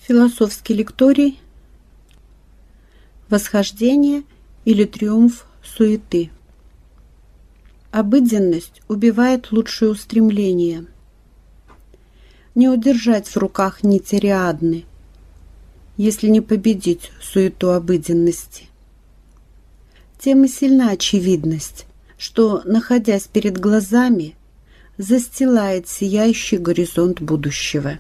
Философский лекторий. Восхождение или триумф суеты. Обыденность убивает лучшие устремления. Не удержать в руках нить Ариадны, если не победить суету обыденности. Тем и сильна очевидность, что, находясь перед глазами, застилает сияющий горизонт будущего.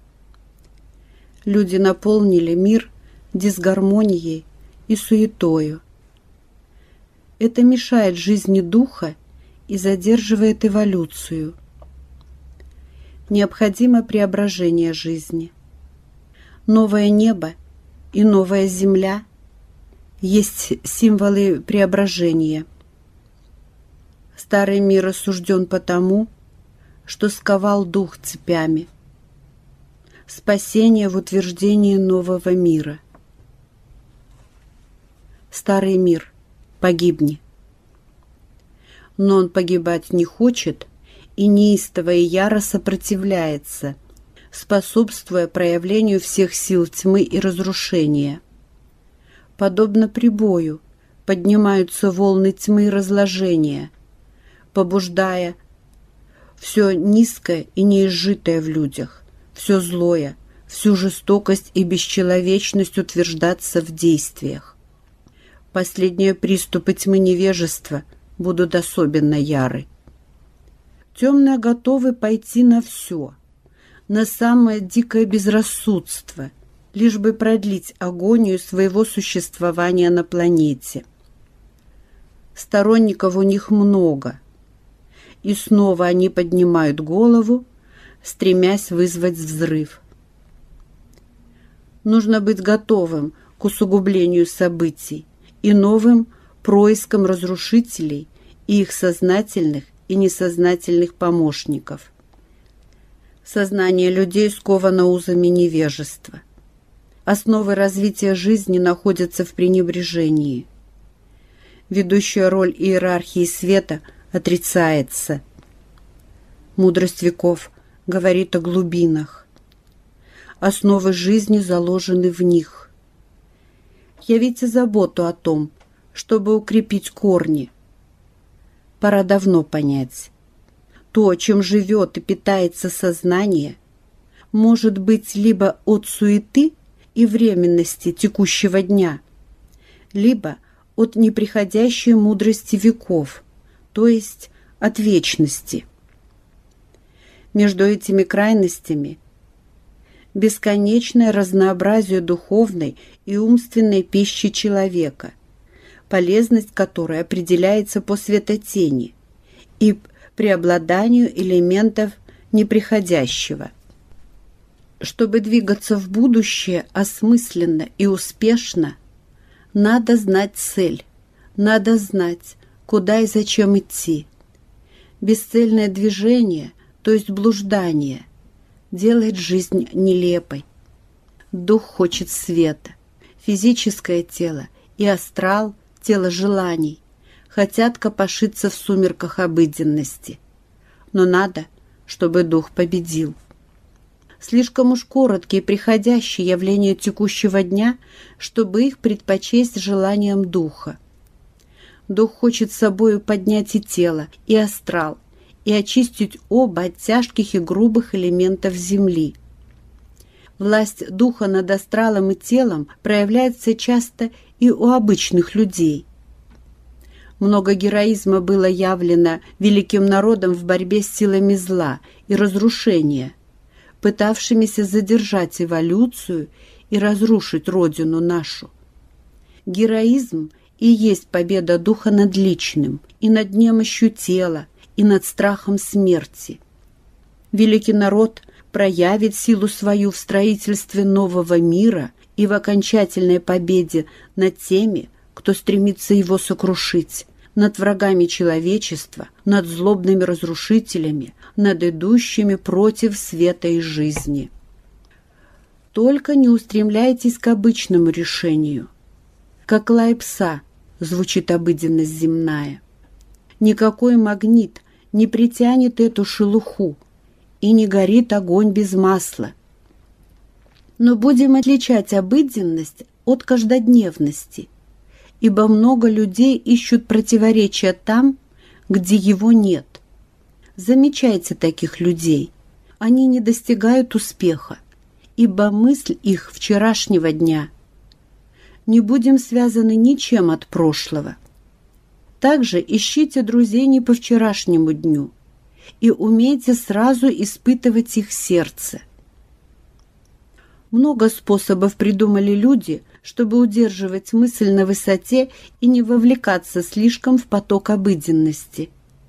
Люди наполнили мир дисгармонией и суетою. Это мешает жизни духа и задерживает эволюцию. Необходимо преображение жизни. Новое небо и новая земля есть символы преображения. Старый мир осужден потому, что сковал дух цепями. Спасение в утверждении нового мира. Старый мир, погибни. Но он погибать не хочет и неистово и яро сопротивляется, способствуя проявлению всех сил тьмы и разрушения. Подобно прибою поднимаются волны тьмы и разложения, побуждая все низкое и неизжитое в людях, все злое, всю жестокость и бесчеловечность утверждаться в действиях. Последние приступы тьмы невежества будут особенно яры. Темные готовы пойти на все, на самое дикое безрассудство, лишь бы продлить агонию своего существования на планете. Сторонников у них много, и снова они поднимают голову, стремясь вызвать взрыв. Нужно быть готовым к усугублению событий и новым проискам разрушителей и их сознательных и несознательных помощников. Сознание людей сковано узами невежества. Основы развития жизни находятся в пренебрежении. Ведущая роль иерархии света отрицается. Мудрость веков говорит о глубинах. Основы жизни заложены в них. Явите заботу о том, чтобы укрепить корни. Пора давно понять. То, чем живет и питается сознание, может быть либо от суеты и временности текущего дня, либо от неприходящей мудрости веков, то есть от вечности. Между этими крайностями бесконечное разнообразие духовной и умственной пищи человека, полезность которой определяется по светотени и преобладанию элементов неприходящего. Чтобы двигаться в будущее осмысленно и успешно, надо знать цель, надо знать, куда и зачем идти. Бесцельное движение, то есть блуждание, делает жизнь нелепой. Дух хочет света. Физическое тело и астрал, тело желаний, хотят копошиться в сумерках обыденности. Но надо, чтобы дух победил. Слишком уж короткие приходящие явления текущего дня, чтобы их предпочесть желанием духа. Дух хочет собою поднять и тело, и астрал, и очистить оба от тяжких и грубых элементов земли. Власть духа над астралом и телом проявляется часто и у обычных людей. Много героизма было явлено великим народом в борьбе с силами зла и разрушения, пытавшимися задержать эволюцию и разрушить родину нашу. Героизм и есть победа духа над личным, и над немощью тела, и над страхом смерти. Великий народ проявит силу свою в строительстве нового мира и в окончательной победе над теми, кто стремится его сокрушить, над врагами человечества, над злобными разрушителями, над идущими против света и жизни. Только не устремляйтесь к обычному решению. Как лай пса звучит обыденность земная. Никакой магнит не притянет эту шелуху, и не горит огонь без масла. Но будем отличать обыденность от каждодневности, ибо много людей ищут противоречия там, где его нет. Замечайте таких людей. Они не достигают успеха, ибо мысль их вчерашнего дня. Не будем связаны ничем от прошлого. Также ищите друзей не по вчерашнему дню и умейте сразу испытывать их сердце. Много способов придумали люди, чтобы удерживать мысль на высоте и не вовлекаться слишком в поток обыденности.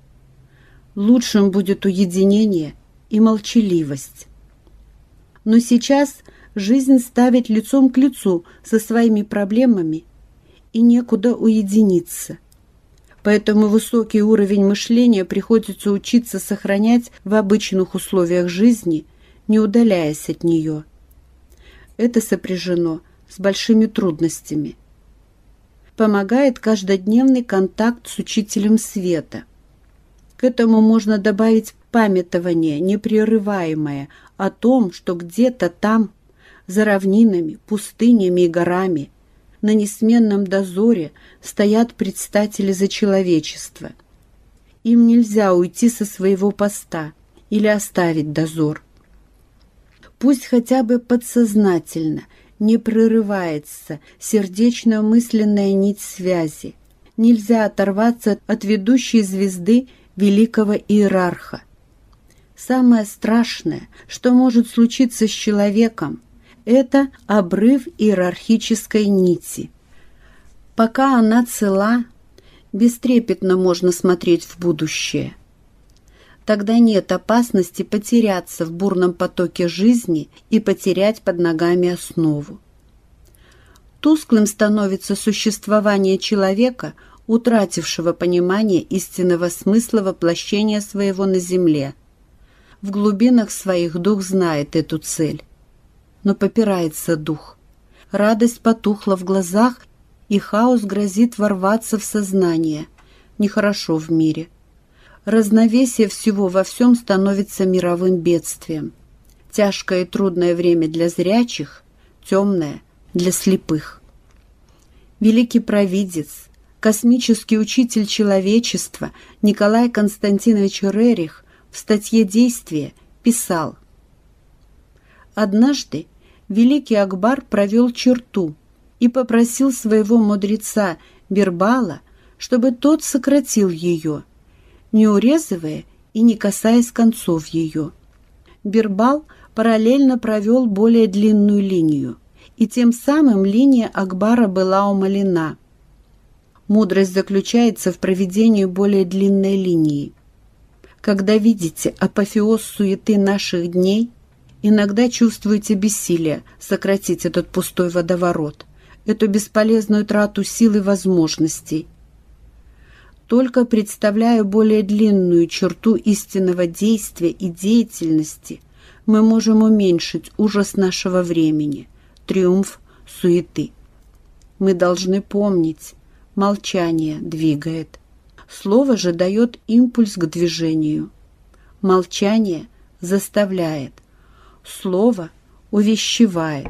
Лучшим будет уединение и молчаливость. Но сейчас жизнь ставит лицом к лицу со своими проблемами, и некуда уединиться. Поэтому высокий уровень мышления приходится учиться сохранять в обычных условиях жизни, не удаляясь от нее. Это сопряжено с большими трудностями. Помогает каждодневный контакт с учителем света. К этому можно добавить памятование, непрерываемое, о том, что где-то там, за равнинами, пустынями и горами, на несменном дозоре стоят предстатели за человечество. Им нельзя уйти со своего поста или оставить дозор. Пусть хотя бы подсознательно не прерывается сердечно-мысленная нить связи. Нельзя оторваться от ведущей звезды великого иерарха. Самое страшное, что может случиться с человеком, это обрыв иерархической нити. Пока она цела, бестрепетно можно смотреть в будущее. Тогда нет опасности потеряться в бурном потоке жизни и потерять под ногами основу. Тусклым становится существование человека, утратившего понимание истинного смысла воплощения своего на земле. В глубинах своих дух знает эту цель. Но попирается дух. Радость потухла в глазах, и хаос грозит ворваться в сознание. Нехорошо в мире. Разновесие всего во всем становится мировым бедствием. Тяжкое и трудное время для зрячих, темное для слепых. Великий провидец, космический учитель человечества Николай Константинович Рерих в статье «Действие» писал: «Однажды великий Акбар провел черту и попросил своего мудреца Бирбала, чтобы тот сократил ее, не урезывая и не касаясь концов ее. Бирбал параллельно провел более длинную линию, и тем самым линия Акбара была умалена. Мудрость заключается в проведении более длинной линии. Когда видите апофеоз суеты наших дней, иногда чувствуете бессилие сократить этот пустой водоворот, эту бесполезную трату сил и возможностей. Только представляя более длинную черту истинного действия и деятельности, мы можем уменьшить ужас нашего времени, триумф суеты. Мы должны помнить, молчание двигает. Слово же дает импульс к движению. Молчание заставляет. Слово увещевает.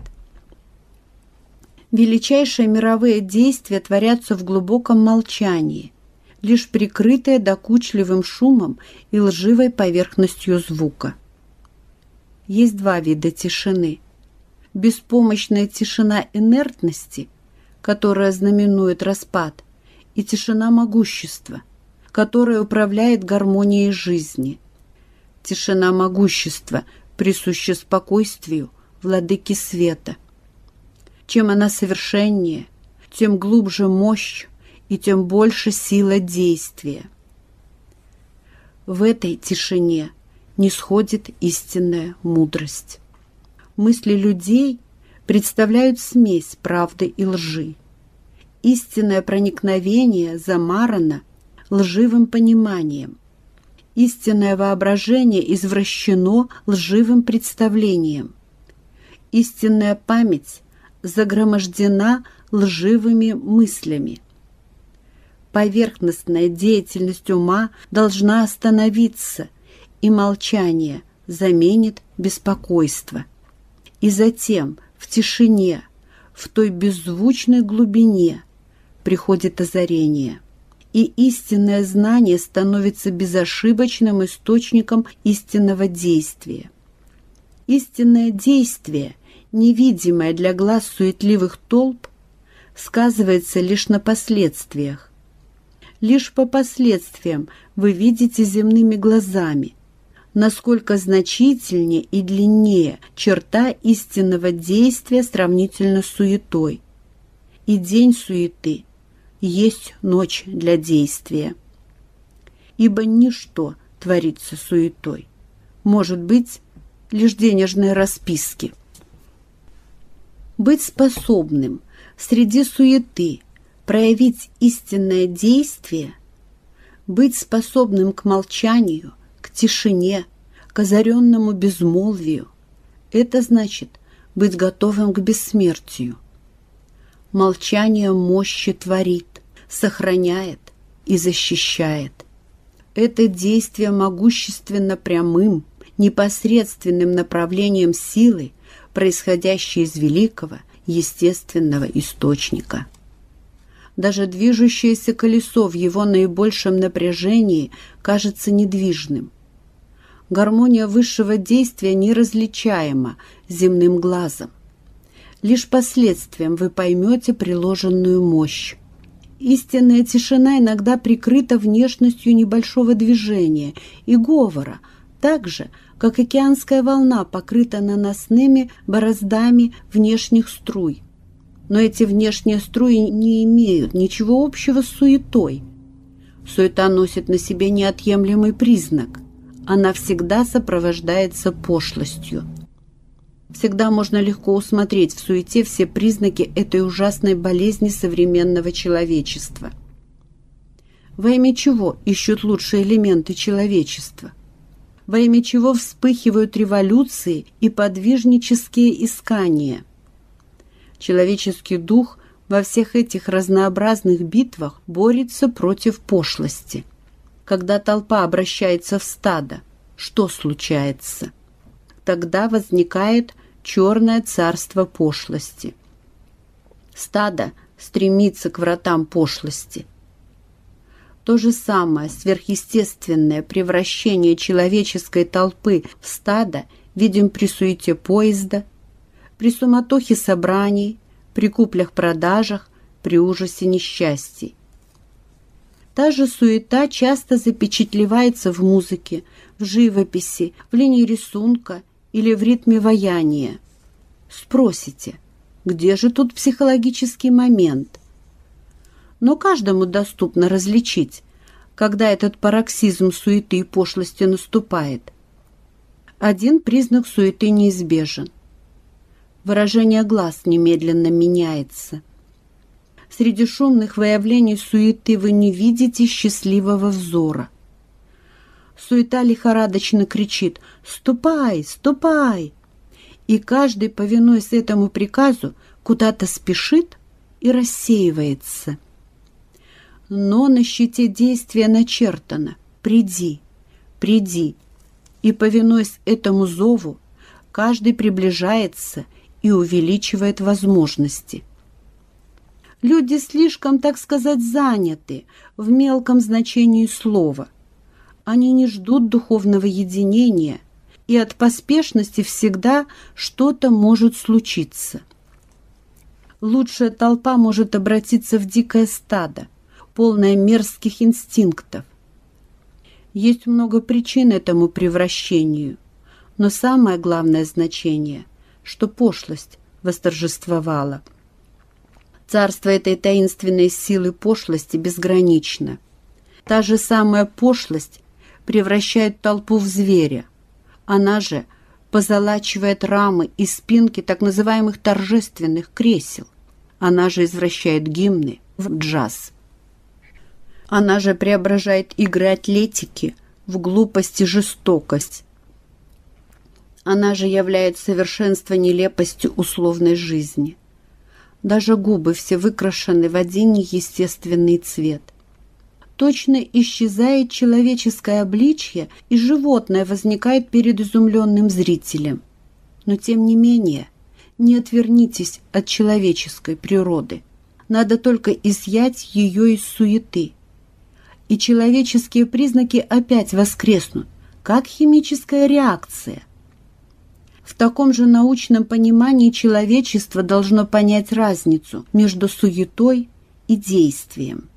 Величайшие мировые действия творятся в глубоком молчании, лишь прикрытые докучливым шумом и лживой поверхностью звука. Есть два вида тишины. Беспомощная тишина инертности, которая знаменует распад, и тишина могущества, которая управляет гармонией жизни. Тишина могущества присуща спокойствию владыки света. Чем она совершеннее, тем глубже мощь и тем больше сила действия. В этой тишине нисходит истинная мудрость. Мысли людей представляют смесь правды и лжи. Истинное проникновение замарано лживым пониманием. Истинное воображение извращено лживым представлением. Истинная память загромождена лживыми мыслями. Поверхностная деятельность ума должна остановиться, и молчание заменит беспокойство. И затем в тишине, в той беззвучной глубине приходит озарение, и истинное знание становится безошибочным источником истинного действия. Истинное действие, невидимое для глаз суетливых толп, сказывается лишь на последствиях. Лишь по последствиям вы видите земными глазами, насколько значительнее и длиннее черта истинного действия сравнительно с суетой. И день суеты есть ночь для действия. Ибо ничто творится суетой. Может быть, лишь денежные расписки. Быть способным среди суеты проявить истинное действие, быть способным к молчанию, к тишине, к озаренному безмолвию – это значит быть готовым к бессмертию. Молчание мощи творит, сохраняет и защищает. Это действие могущественно прямым, непосредственным направлением силы, происходящей из великого естественного источника. Даже движущееся колесо в его наибольшем напряжении кажется недвижным. Гармония высшего действия неразличаема земным глазом. Лишь последствием вы поймете приложенную мощь. Истинная тишина иногда прикрыта внешностью небольшого движения и говора, так же, как океанская волна покрыта наносными бороздами внешних струй. Но эти внешние струи не имеют ничего общего с суетой. Суета носит на себе неотъемлемый признак. Она всегда сопровождается пошлостью. Всегда можно легко усмотреть в суете все признаки этой ужасной болезни современного человечества. Во имя чего ищут лучшие элементы человечества? Во имя чего вспыхивают революции и подвижнические искания? Человеческий дух во всех этих разнообразных битвах борется против пошлости. Когда толпа обращается в стадо, что случается? Тогда возникает черное царство пошлости. Стадо стремится к вратам пошлости. То же самое сверхъестественное превращение человеческой толпы в стадо видим при суете поезда, при суматохе собраний, при куплях-продажах, при ужасе несчастий. Та же суета часто запечатлевается в музыке, в живописи, в линии рисунка или в ритме ваяния. Спросите, где же тут психологический момент? Но каждому доступно различить, когда этот пароксизм суеты и пошлости наступает. Один признак суеты неизбежен. Выражение глаз немедленно меняется. Среди шумных выявлений суеты вы не видите счастливого взора. Суета лихорадочно кричит «Ступай! Ступай!» И каждый, повинуясь этому приказу, куда-то спешит и рассеивается. Но на щите действия начертано «Приди! Приди!» И, повинуясь этому зову, каждый приближается и увеличивает возможности. Люди слишком, так сказать, заняты в мелком значении слова. Они не ждут духовного единения, и от поспешности всегда что-то может случиться. Лучшая толпа может обратиться в дикое стадо, полное мерзких инстинктов. Есть много причин этому превращению, но самое главное значение – что пошлость восторжествовала. Царство этой таинственной силы пошлости безгранично. Та же самая пошлость превращает толпу в зверя. Она же позолачивает рамы и спинки так называемых торжественных кресел. Она же извращает гимны в джаз. Она же преображает игры атлетики в глупость и жестокость. Она же являет совершенство нелепостью условной жизни. Даже губы все выкрашены в один неестественный цвет. Точно исчезает человеческое обличье, и животное возникает перед изумленным зрителем. Но тем не менее, Не отвернитесь от человеческой природы. Надо только изъять ее из суеты. И человеческие признаки опять воскреснут, как химическая реакция. В таком же научном понимании человечество должно понять разницу между суетой и действием.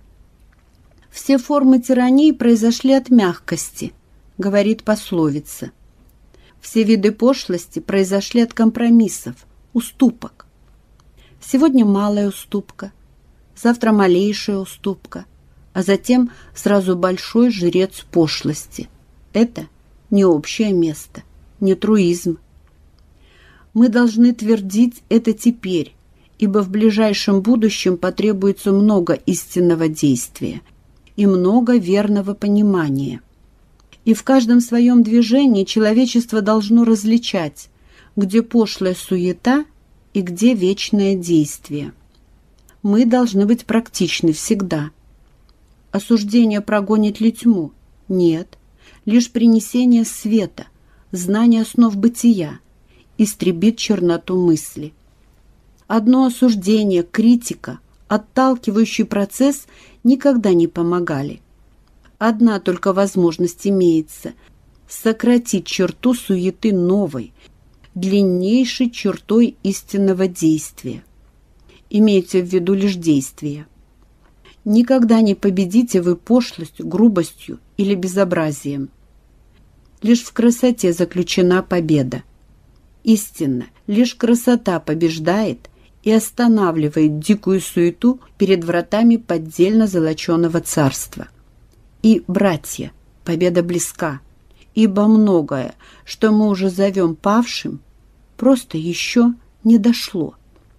«Все формы тирании произошли от мягкости», — говорит пословица. «Все виды пошлости произошли от компромиссов, уступок. Сегодня малая уступка, завтра малейшая уступка, а затем сразу большой жрец пошлости. Это не общее место, не труизм. Мы должны твердить это теперь, ибо в ближайшем будущем потребуется много истинного действия и много верного понимания. И в каждом своем движении человечество должно различать, где пошлая суета и где вечное действие. Мы должны быть практичны всегда. Осуждение прогонит ли тьму? Нет. Лишь принесение света, знание основ бытия, истребит черноту мысли. Одно осуждение, критика, отталкивающий процесс никогда не помогали. Одна только возможность имеется – сократить черту суеты новой, длиннейшей чертой истинного действия. Имейте в виду лишь действие. Никогда не победите вы пошлостью, грубостью или безобразием. Лишь в красоте заключена победа. Истинно, лишь красота побеждает и останавливает дикую суету перед вратами поддельно золоченого царства. И, братья, победа близка, ибо многое, что мы уже зовем павшим, просто еще не дошло.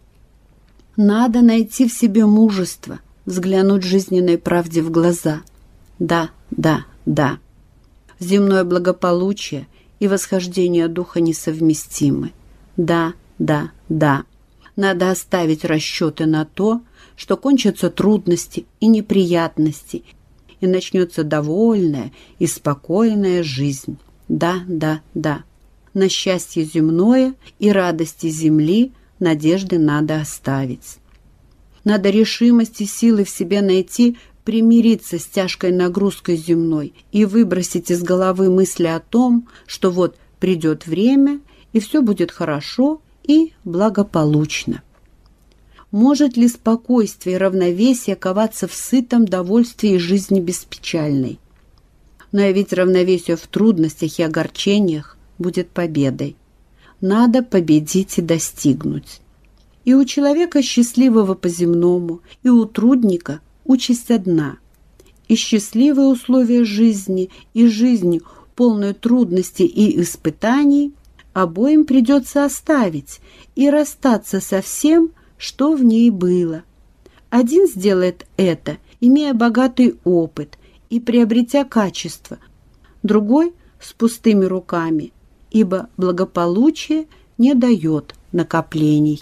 Надо найти в себе мужество, взглянуть жизненной правде в глаза. Да, да, да. Земное благополучие и восхождение духа несовместимы. Да, да, да. Надо оставить расчеты на то, что кончатся трудности и неприятности, и начнется довольная и спокойная жизнь. Да, да, да. На счастье земное и радости земли надежды надо оставить. Надо решимость и силы в себе найти, примириться с тяжкой нагрузкой земной и выбросить из головы мысли о том, что вот придет время, и все будет хорошо и благополучно. Может ли спокойствие и равновесие коваться в сытом довольстве и жизни беспечальной? Но ведь равновесие в трудностях и огорчениях будет победой. Надо победить и достигнуть. И у человека счастливого по-земному, и у трудника участь одна. И счастливые условия жизни, и жизнь, полную трудностей и испытаний, обоим придется оставить и расстаться со всем, что в ней было. Один сделает это, имея богатый опыт и приобретя качество, другой – с пустыми руками, ибо благополучие не дает накоплений.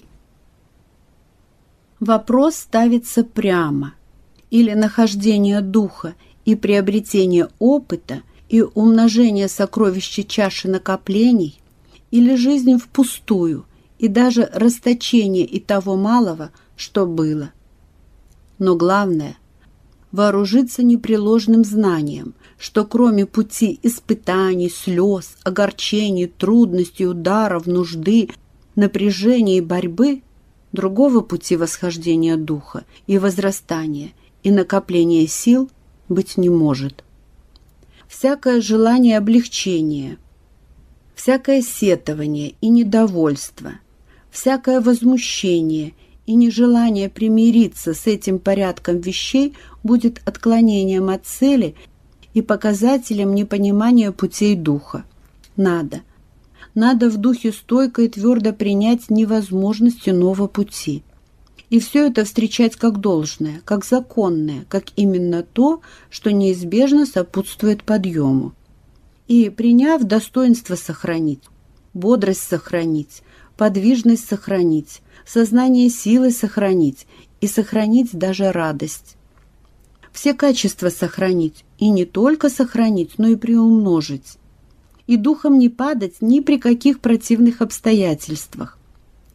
Вопрос ставится прямо. Или нахождение духа и приобретение опыта и умножение сокровища чаши накоплений, или жизнь впустую и даже расточение и того малого, что было. Но главное – вооружиться непреложным знанием, что кроме пути испытаний, слез, огорчений, трудностей, ударов, нужды, напряжения и борьбы, другого пути восхождения духа и возрастания и накопления сил быть не может. Всякое желание облегчения, всякое сетование и недовольство, всякое возмущение и нежелание примириться с этим порядком вещей будет отклонением от цели и показателем непонимания путей духа. Надо в духе стойко и твердо принять невозможность иного пути. И все это встречать как должное, как законное, как именно то, что неизбежно сопутствует подъему. И, приняв, достоинство сохранить, бодрость сохранить, подвижность сохранить, сознание силы сохранить и сохранить даже радость. Все качества сохранить, и не только сохранить, но и приумножить. И духом не падать ни при каких противных обстоятельствах.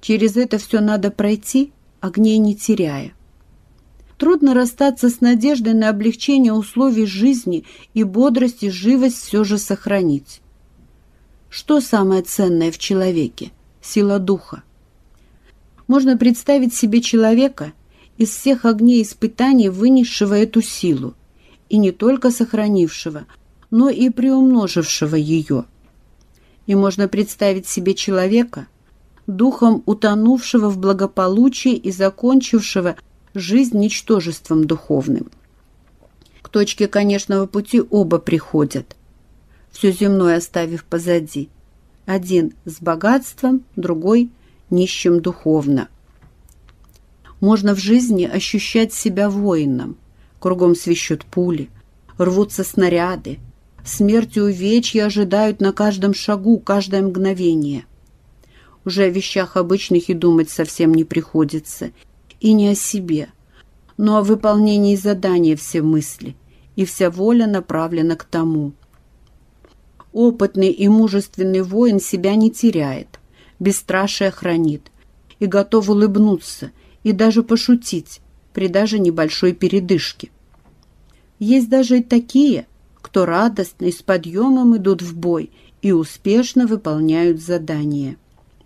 Через это все надо пройти, огней не теряя. Трудно расстаться с надеждой на облегчение условий жизни и бодрость и живость все же сохранить. Что самое ценное в человеке? Сила духа. Можно представить себе человека, из всех огней испытаний вынесшего эту силу, и не только сохранившего, но и приумножившего ее. И можно представить себе человека, духом утонувшего в благополучии и закончившего жизнь ничтожеством духовным. К точке конечного пути оба приходят, все земное оставив позади. Один с богатством, другой нищим духовно. Можно в жизни ощущать себя воином. Кругом свищут пули, рвутся снаряды, смерть и увечья ожидают на каждом шагу, каждое мгновение. Уже о вещах обычных и думать совсем не приходится, и не о себе, но о выполнении задания все мысли, и вся воля направлена к тому. Опытный и мужественный воин себя не теряет, бесстрашие хранит, и готов улыбнуться, и даже пошутить при даже небольшой передышке. Есть даже и такие, кто радостно и с подъемом идут в бой и успешно выполняют задание.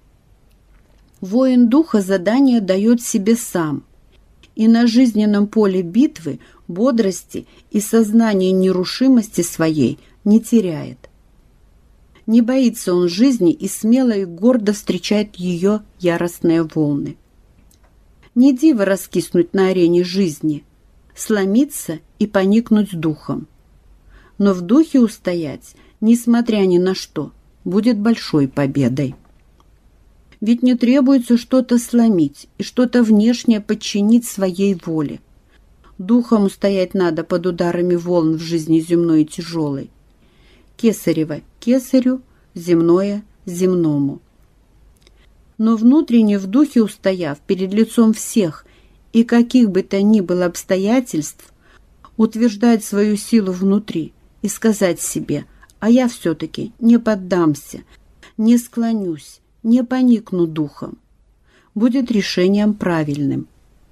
Воин духа задание дает себе сам, и на жизненном поле битвы бодрости и сознания нерушимости своей не теряет. Не боится он жизни и смело и гордо встречает ее яростные волны. Не диво раскиснуть на арене жизни, сломиться и поникнуть духом. Но в духе устоять, несмотря ни на что, будет большой победой. Ведь не требуется что-то сломить и что-то внешнее подчинить своей воле. Духом устоять надо под ударами волн в жизни земной и тяжелой. Кесарево кесарю, земное земному. Но внутренне в духе устояв перед лицом всех и каких бы то ни было обстоятельств, утверждать свою силу внутри и сказать себе: а я все-таки не поддамся, не склонюсь, не поникну духом, будет решением правильным.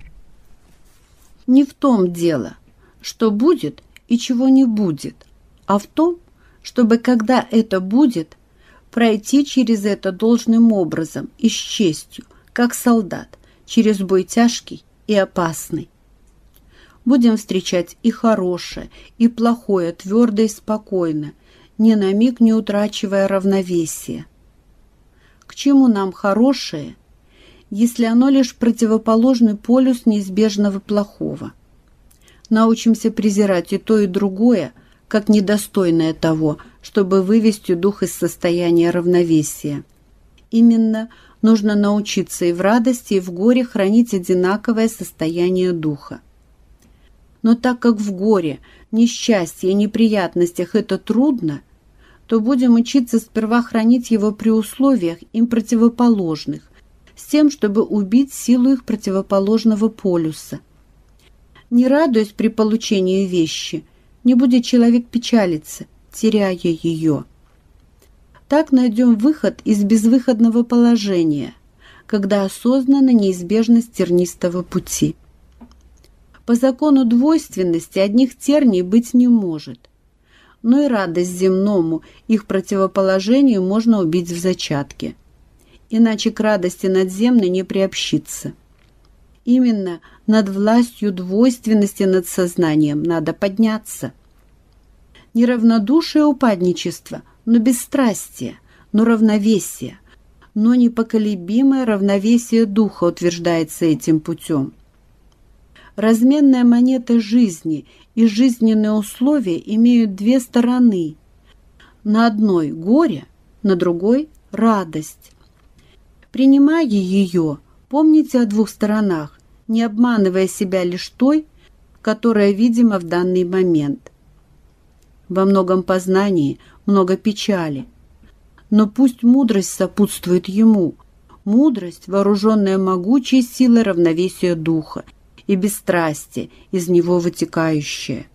Не в том дело, что будет и чего не будет, а в том, чтобы, когда это будет, пройти через это должным образом и с честью, как солдат, через бой тяжкий и опасный. Будем встречать и хорошее, и плохое твердо и спокойно, ни на миг не утрачивая равновесия. К чему нам хорошее, если оно лишь противоположный полюс неизбежного плохого? Научимся презирать и то, и другое, как недостойное того, чтобы вывести дух из состояния равновесия. Именно нужно научиться и в радости, и в горе хранить одинаковое состояние духа. Но так как в горе, несчастье и неприятностях это трудно, то будем учиться сперва хранить его при условиях им противоположных, с тем, чтобы убить силу их противоположного полюса. Не радуясь при получении вещи, не будет человек печалиться, теряя ее. Так найдем выход из безвыходного положения, когда осознана неизбежность тернистого пути. По закону двойственности одних терний быть не может, но и радость земному, их противоположению можно убить в зачатке. Иначе к радости надземной не приобщиться. Именно над властью двойственности над сознанием надо подняться. Не равнодушие упадничества, но бесстрастие, но равновесие, но непоколебимое равновесие духа утверждается этим путем. Разменная монета жизни и жизненные условия имеют две стороны. На одной горе, на другой радость. Принимая ее, помните о двух сторонах, не обманывая себя лишь той, которая видима в данный момент. Во многом познании много печали, но пусть мудрость сопутствует ему, мудрость, вооруженная могучей силой равновесия духа и бесстрастие, из него вытекающее.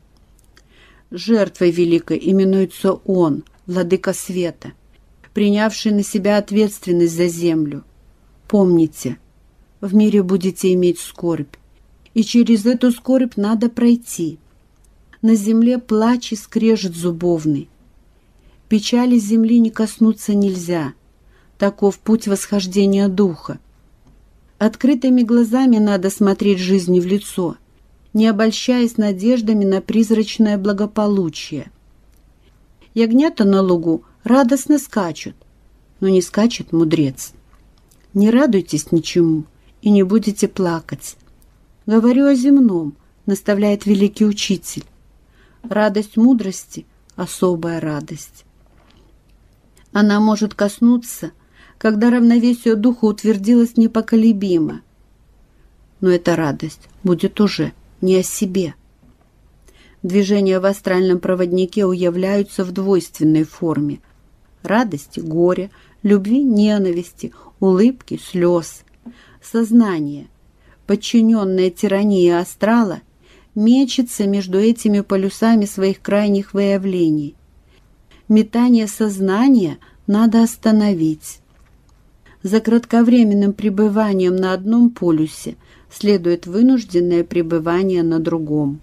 Жертвой великой именуется Он, Владыка Света, принявший на себя ответственность за землю. Помните, в мире будете иметь скорбь, и через эту скорбь надо пройти. На земле плач и скрежет зубовный. Печали земли не коснуться нельзя. Таков путь восхождения духа. Открытыми глазами надо смотреть жизни в лицо, не обольщаясь надеждами на призрачное благополучие. Ягнята на лугу радостно скачут, но не скачет мудрец. Не радуйтесь ничему и не будете плакать. Говорю о земном, наставляет великий учитель. Радость мудрости — особая радость. Она может коснуться, когда равновесие духа утвердилось непоколебимо. Но эта радость будет уже не о себе. Движения в астральном проводнике уявляются в двойственной форме: радости, горя, любви, ненависти, улыбки, слез. Сознание, подчиненное тирании астрала, мечется между этими полюсами своих крайних выявлений. Метание сознания надо остановить. За кратковременным пребыванием на одном полюсе следует вынужденное пребывание на другом.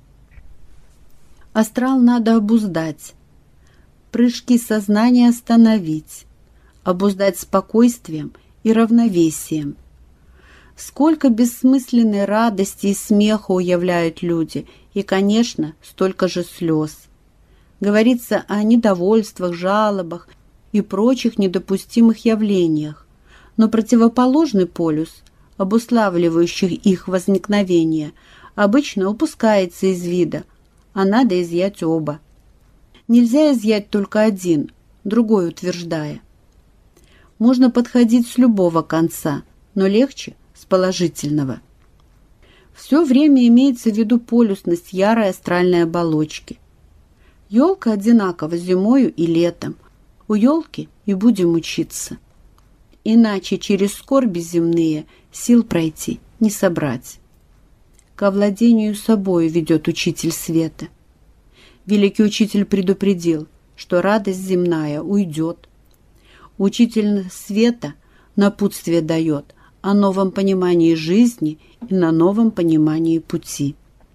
Астрал надо обуздать, прыжки сознания остановить, обуздать спокойствием и равновесием. Сколько бессмысленной радости и смеха уявляют люди, и, конечно, столько же слез. Говорится о недовольствах, жалобах и прочих недопустимых явлениях, но противоположный полюс, обуславливающий их возникновение, обычно упускается из вида, а надо изъять оба. Нельзя изъять только один, другой утверждая. Можно подходить с любого конца, но легче с положительного. Все время имеется в виду полюсность ярой астральной оболочки. Елка одинакова зимою и летом. У елки и будем учиться. Иначе через скорби земные сил пройти не собрать. К овладению собою ведет учитель света. Великий учитель предупредил, что радость земная уйдет. Учитель света напутствие дает о новом понимании жизни и на новом понимании пути.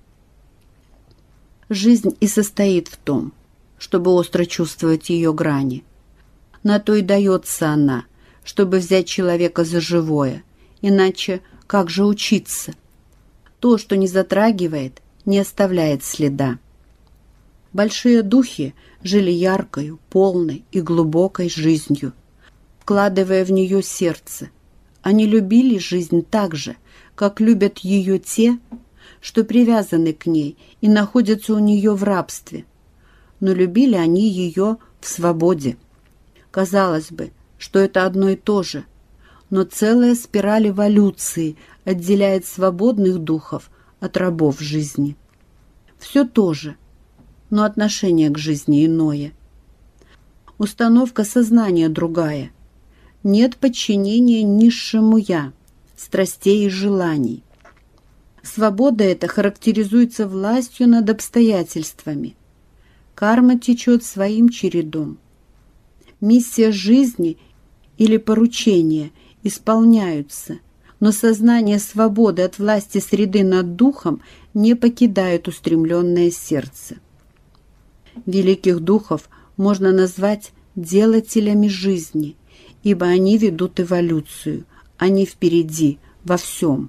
Жизнь и состоит в том, чтобы остро чувствовать ее грани. На то и дается она, чтобы взять человека за живое, иначе как же учиться? То, что не затрагивает, не оставляет следа. Большие духи жили яркою, полной и глубокой жизнью, вкладывая в нее сердце. Они любили жизнь так же, как любят ее те, что привязаны к ней и находятся у нее в рабстве. Но любили они ее в свободе. Казалось бы, что это одно и то же, но целая спираль эволюции отделяет свободных духов от рабов жизни. Все то же, но отношение к жизни иное. Установка сознания другая. Нет подчинения низшему «я», страстей и желаний. Свобода эта характеризуется властью над обстоятельствами. Карма течет своим чередом. Миссия жизни или поручения исполняются, но сознание свободы от власти среды над духом не покидает устремленное сердце. Великих духов можно назвать делателями жизни, ибо они ведут эволюцию, они впереди во всем.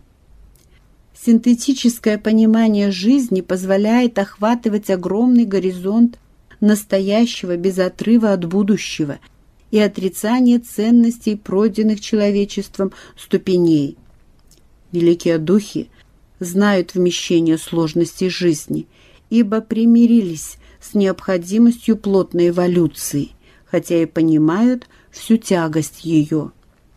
Синтетическое понимание жизни позволяет охватывать огромный горизонт настоящего без отрыва от будущего и отрицания ценностей, пройденных человечеством ступеней. Великие духи знают вмещение сложностей жизни, ибо примирились с необходимостью плотной эволюции, хотя и понимают всю тягость ее.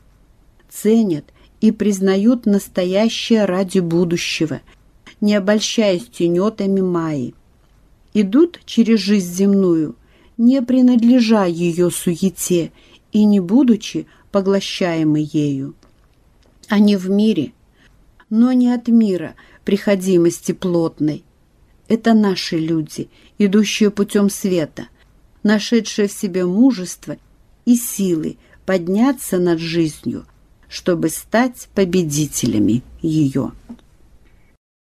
Ценят и признают настоящее ради будущего, не обольщаясь тенетами Майи. Идут через жизнь земную, не принадлежа ее суете и не будучи поглощаемы ею. Они в мире, но не от мира приходимости плотной. Это наши люди, идущие путем света, нашедшие в себе мужество и силы подняться над жизнью, чтобы стать победителями ее.